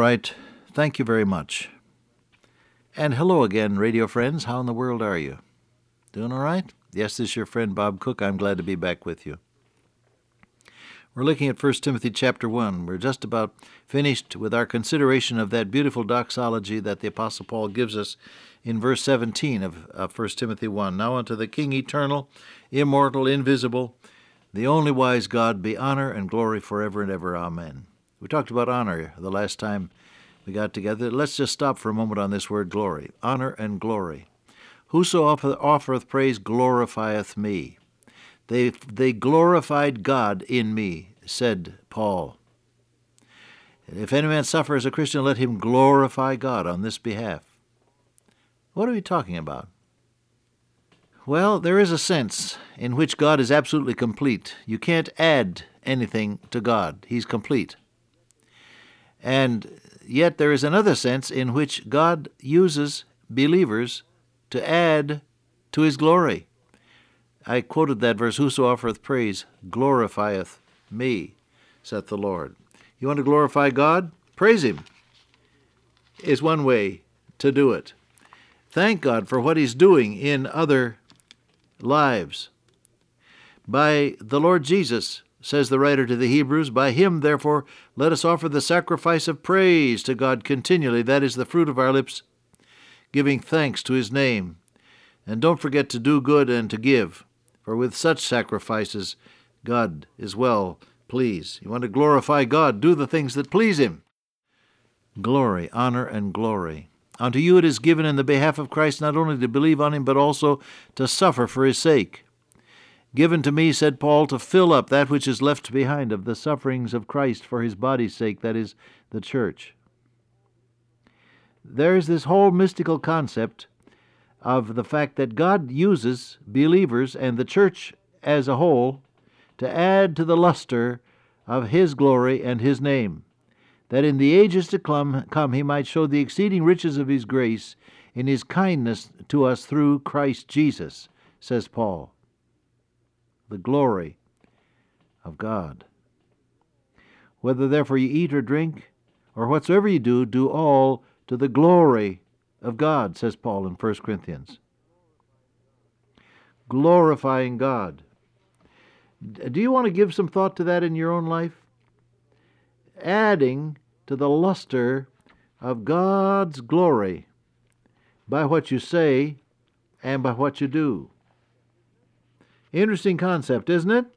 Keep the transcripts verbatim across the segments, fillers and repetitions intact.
right. Thank you very much. And hello again, radio friends. How in the world are you? Doing all right? Yes, this is your friend Bob Cook. I'm glad to be back with you. We're looking at First Timothy chapter one. We're just about finished with our consideration of that beautiful doxology that the Apostle Paul gives us in verse seventeen of, of First Timothy one. Now unto the King eternal, immortal, invisible, the only wise God, be honor and glory forever and ever. Amen. We talked about honor the last time we got together. Let's just stop for a moment on this word glory. Honor and glory. Whoso offereth praise glorifieth me. They, they glorified God in me, said Paul. If any man suffer as a Christian, let him glorify God on this behalf. What are we talking about? Well, there is a sense in which God is absolutely complete. You can't add anything to God. He's complete. And yet there is another sense in which God uses believers to add to his glory. I quoted that verse, whoso offereth praise glorifieth me, saith the Lord. You want to glorify God? Praise him is one way to do it. Thank God for what he's doing in other lives. By the Lord Jesus, says the writer to the Hebrews, by him, therefore, let us offer the sacrifice of praise to God continually. That is the fruit of our lips, giving thanks to his name. And don't forget to do good and to give, for with such sacrifices God is well pleased. You want to glorify God, do the things that please him. Glory, honor, and glory. Unto you it is given in the behalf of Christ not only to believe on him, but also to suffer for his sake. Given to me, said Paul, to fill up that which is left behind of the sufferings of Christ for his body's sake, that is, the church. There is this whole mystical concept of the fact that God uses believers and the church as a whole to add to the luster of his glory and his name, that in the ages to come, come he might show the exceeding riches of his grace in his kindness to us through Christ Jesus, says Paul. The glory of God. Whether therefore you eat or drink, or whatsoever you do, do all to the glory of God, says Paul in First Corinthians. Glorifying God. Do you want to give some thought to that in your own life? Adding to the luster of God's glory by what you say and by what you do. Interesting concept, isn't it?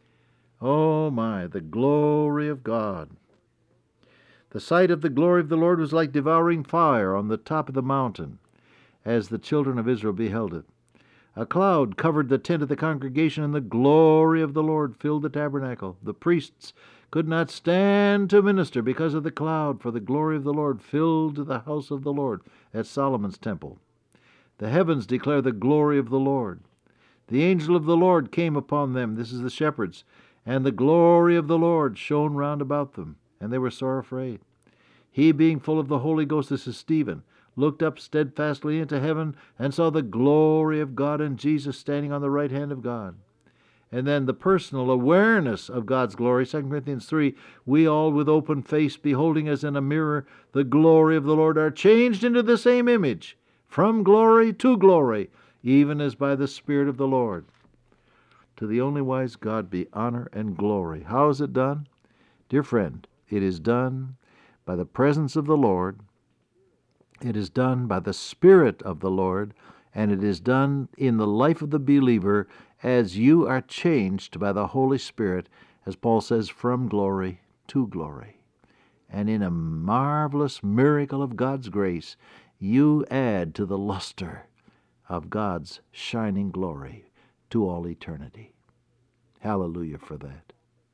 Oh my, the glory of God. The sight of the glory of the Lord was like devouring fire on the top of the mountain, as the children of Israel beheld it. A cloud covered the tent of the congregation, and the glory of the Lord filled the tabernacle. The priests could not stand to minister because of the cloud, for the glory of the Lord filled the house of the Lord at Solomon's temple. The heavens declare the glory of the Lord. The angel of the Lord came upon them, this is the shepherds, and the glory of the Lord shone round about them, and they were sore afraid. He, being full of the Holy Ghost, this is Stephen, looked up steadfastly into heaven, and saw the glory of God and Jesus standing on the right hand of God. And then the personal awareness of God's glory, Second Corinthians three, we all with open face, beholding as in a mirror the glory of the Lord, are changed into the same image, from glory to glory, even as by the Spirit of the Lord. To the only wise God be honor and glory. How is it done? Dear friend, it is done by the presence of the Lord. It is done by the Spirit of the Lord, and it is done in the life of the believer as you are changed by the Holy Spirit, as Paul says, from glory to glory. And in a marvelous miracle of God's grace, you add to the luster of God's shining glory to all eternity. Hallelujah for that.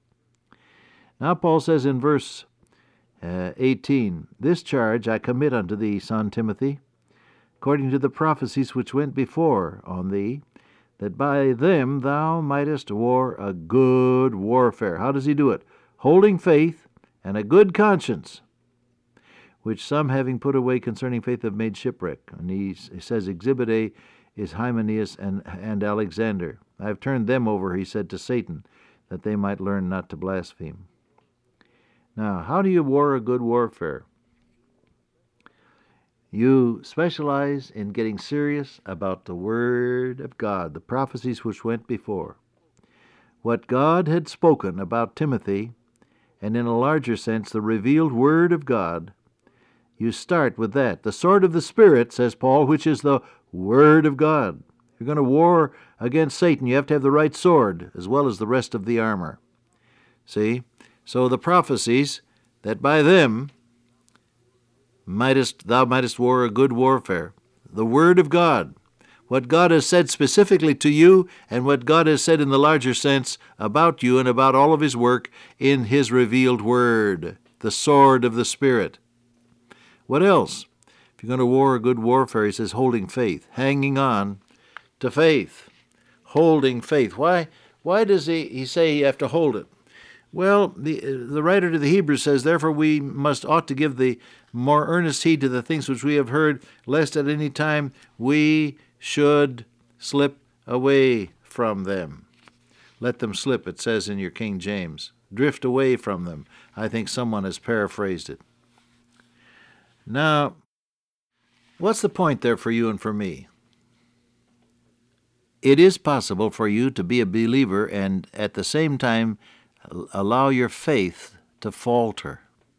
Now Paul says in verse uh, eighteen, this charge I commit unto thee, son Timothy, according to the prophecies which went before on thee, that by them thou mightest war a good warfare. How does he do it? Holding faith and a good conscience, which some having put away concerning faith have made shipwreck. And he, he says Exhibit A is Hymenaeus and, and Alexander. I have turned them over, he said, to Satan, that they might learn not to blaspheme. Now, how do you war a good warfare? You specialize in getting serious about the Word of God, the prophecies which went before. What God had spoken about Timothy, and in a larger sense, the revealed Word of God, you start with that. The sword of the Spirit, says Paul, which is the Word of God. If you're going to war against Satan, you have to have the right sword as well as the rest of the armor. See? So the prophecies, that by them mightest thou mightest war a good warfare. The Word of God, what God has said specifically to you, and what God has said in the larger sense about you and about all of His work in His revealed Word, the sword of the Spirit. What else? If you're going to war a good warfare, he says holding faith, hanging on to faith, holding faith. Why, why does he, he say you have to hold it? Well, the the writer to the Hebrews says, therefore we must ought to give the more earnest heed to the things which we have heard, lest at any time we should slip away from them. Let them slip, it says in your King James. Drift away from them. I think someone has paraphrased it. Now, what's the point there for you and for me? It is possible for you to be a believer and at the same time allow your faith to falter.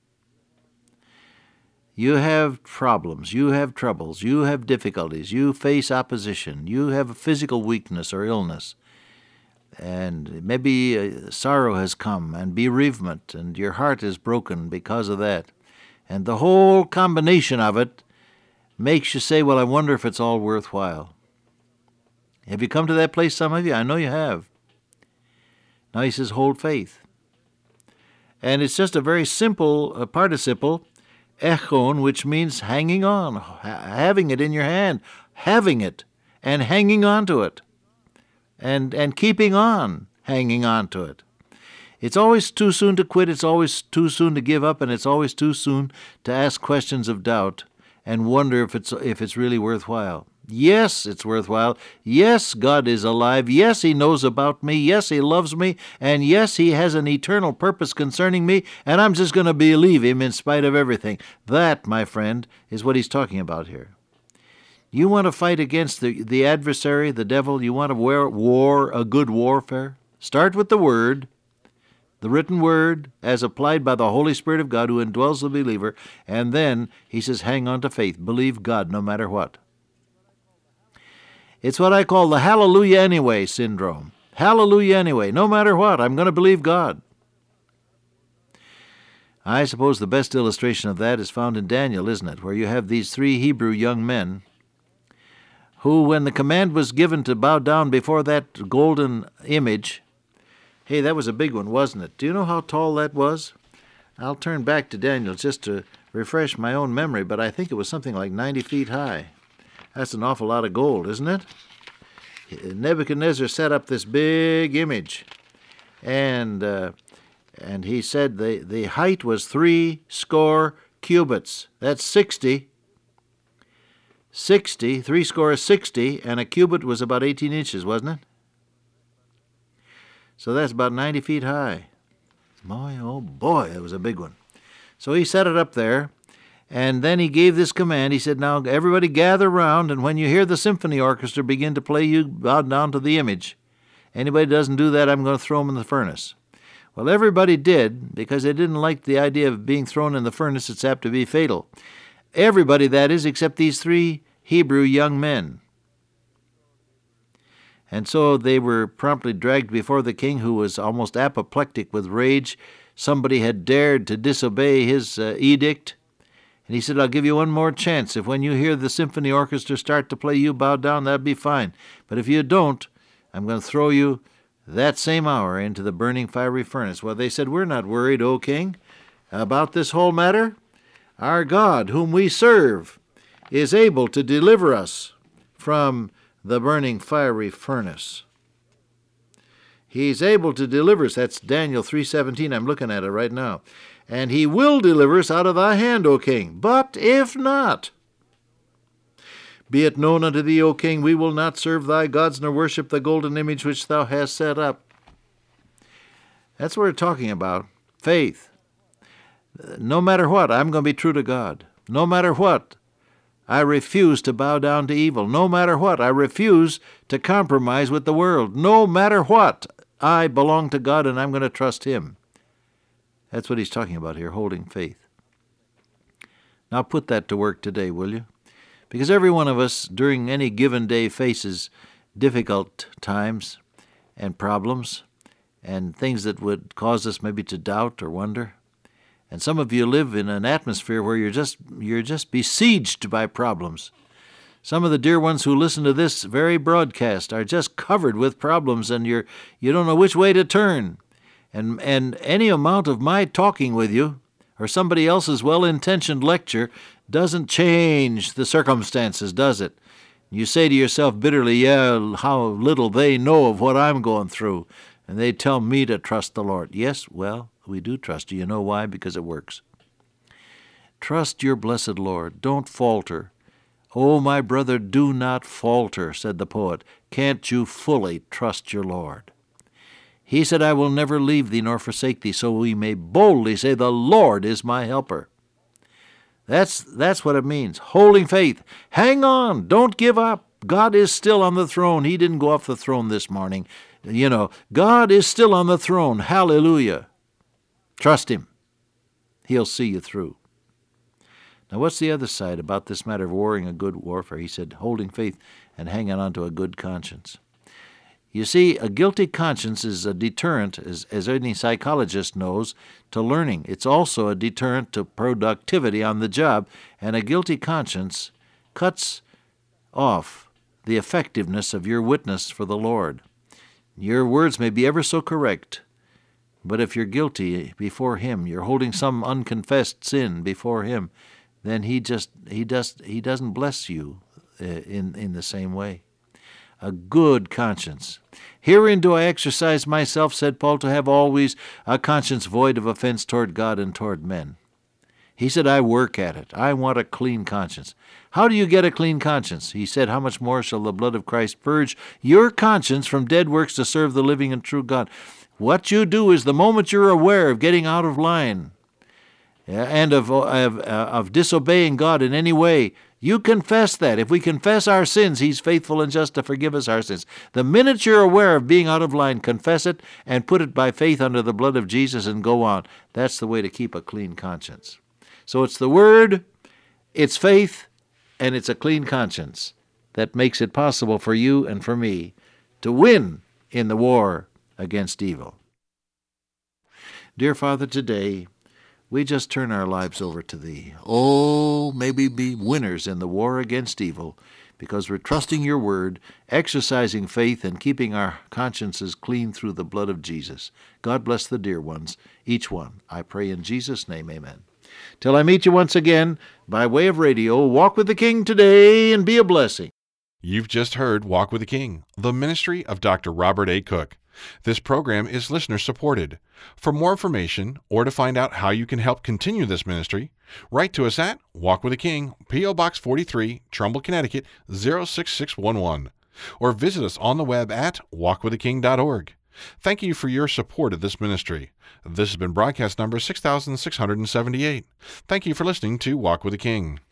You have problems, you have troubles, you have difficulties, you face opposition, you have a physical weakness or illness, and maybe uh, sorrow has come and bereavement, and your heart is broken because of that. And the whole combination of it makes you say, well, I wonder if it's all worthwhile. Have you come to that place, some of you? I know you have. Now he says, hold faith. And it's just a very simple uh, participle, echon, which means hanging on, ha- having it in your hand, having it, and hanging on to it, and, and keeping on hanging on to it. It's always too soon to quit, it's always too soon to give up, and it's always too soon to ask questions of doubt and wonder if it's if it's really worthwhile. Yes, it's worthwhile. Yes, God is alive. Yes, He knows about me. Yes, He loves me. And yes, He has an eternal purpose concerning me, and I'm just going to believe Him in spite of everything. That, my friend, is what he's talking about here. You want to fight against the, the adversary, the devil? You want to war, war a good warfare? Start with the Word, the written Word, as applied by the Holy Spirit of God who indwells the believer, and then he says, hang on to faith. Believe God no matter what. It's what I call the hallelujah anyway syndrome. Hallelujah anyway. No matter what, I'm going to believe God. I suppose the best illustration of that is found in Daniel, isn't it? Where you have these three Hebrew young men who, when the command was given to bow down before that golden image, hey, that was a big one, wasn't it? Do you know how tall that was? I'll turn back to Daniel just to refresh my own memory, but I think it was something like ninety feet high. That's an awful lot of gold, isn't it? Nebuchadnezzar set up this big image, and uh, and he said the, the height was three score cubits. That's sixty. Sixty, three score is sixty, and a cubit was about eighteen inches, wasn't it? So that's about ninety feet high. Boy, oh boy, that was a big one. So he set it up there. And then he gave this command. He said, now everybody gather round, and when you hear the symphony orchestra begin to play, you bow down to the image. Anybody doesn't do that, I'm going to throw them in the furnace. Well, everybody did, because they didn't like the idea of being thrown in the furnace. It's apt to be fatal. Everybody, that is, except these three Hebrew young men. And so they were promptly dragged before the king, who was almost apoplectic with rage. Somebody had dared to disobey his uh, edict. And he said, I'll give you one more chance. If when you hear the symphony orchestra start to play, you bow down, that'd be fine. But if you don't, I'm going to throw you that same hour into the burning fiery furnace. Well, they said, we're not worried, O king, about this whole matter. Our God, whom we serve, is able to deliver us from the burning fiery furnace. He's able to deliver us. That's Daniel three seventeen. I'm looking at it right now. And he will deliver us out of thy hand, O king. But if not, be it known unto thee, O king, we will not serve thy gods, nor worship the golden image which thou hast set up. That's what we're talking about. Faith. No matter what, I'm going to be true to God. No matter what, I refuse to bow down to evil, no matter what. I refuse to compromise with the world, no matter what. I belong to God, and I'm going to trust Him. That's what he's talking about here, holding faith. Now put that to work today, will you? Because every one of us during any given day faces difficult times and problems and things that would cause us maybe to doubt or wonder. And some of you live in an atmosphere where you're just you're just besieged by problems. Some of the dear ones who listen to this very broadcast are just covered with problems, and you're you don't know which way to turn. And and any amount of my talking with you or somebody else's well-intentioned lecture doesn't change the circumstances, does it? You say to yourself bitterly, yeah, how little they know of what I'm going through, and they tell me to trust the Lord. Yes, well, we do trust you. You know why? Because it works. Trust your blessed Lord. Don't falter. Oh, my brother, do not falter, said the poet. Can't you fully trust your Lord? He said, I will never leave thee nor forsake thee, so we may boldly say, the Lord is my helper. That's, that's what it means, holding faith. Hang on, don't give up. God is still on the throne. He didn't go off the throne this morning. You know, God is still on the throne. Hallelujah. Trust Him. He'll see you through. Now, what's the other side about this matter of warring a good warfare? He said, holding faith and hanging on to a good conscience. You see, a guilty conscience is a deterrent, as, as any psychologist knows, to learning. It's also a deterrent to productivity on the job, and a guilty conscience cuts off the effectiveness of your witness for the Lord. Your words may be ever so correct, but if you're guilty before Him, you're holding some unconfessed sin before Him, then He just He does He doesn't bless you uh, in in the same way. A good conscience. Herein do I exercise myself, said Paul, to have always a conscience void of offense toward God and toward men. He said, I work at it. I want a clean conscience. How do you get a clean conscience? He said, how much more shall the blood of Christ purge your conscience from dead works to serve the living and true God? What you do is the moment you're aware of getting out of line and of, of, of disobeying God in any way, you confess that. If we confess our sins, He's faithful and just to forgive us our sins. The minute you're aware of being out of line, confess it and put it by faith under the blood of Jesus and go on. That's the way to keep a clean conscience. So it's the Word, it's faith, and it's a clean conscience that makes it possible for you and for me to win in the war against evil. Dear Father, today we just turn our lives over to Thee. Oh, may we be winners in the war against evil because we're trusting Your Word, exercising faith, and keeping our consciences clean through the blood of Jesus. God bless the dear ones, each one. I pray in Jesus' name, amen. Till I meet you once again, by way of radio, walk with the King today and be a blessing. You've just heard Walk with the King, the ministry of Doctor Robert A. Cook. This program is listener-supported. For more information or to find out how you can help continue this ministry, write to us at Walk with the King, P O. Box forty-three, Trumbull, Connecticut, zero six six one one, or visit us on the web at walk with the king dot org. Thank you for your support of this ministry. This has been broadcast number six thousand six hundred seventy-eight. Thank you for listening to Walk with the King.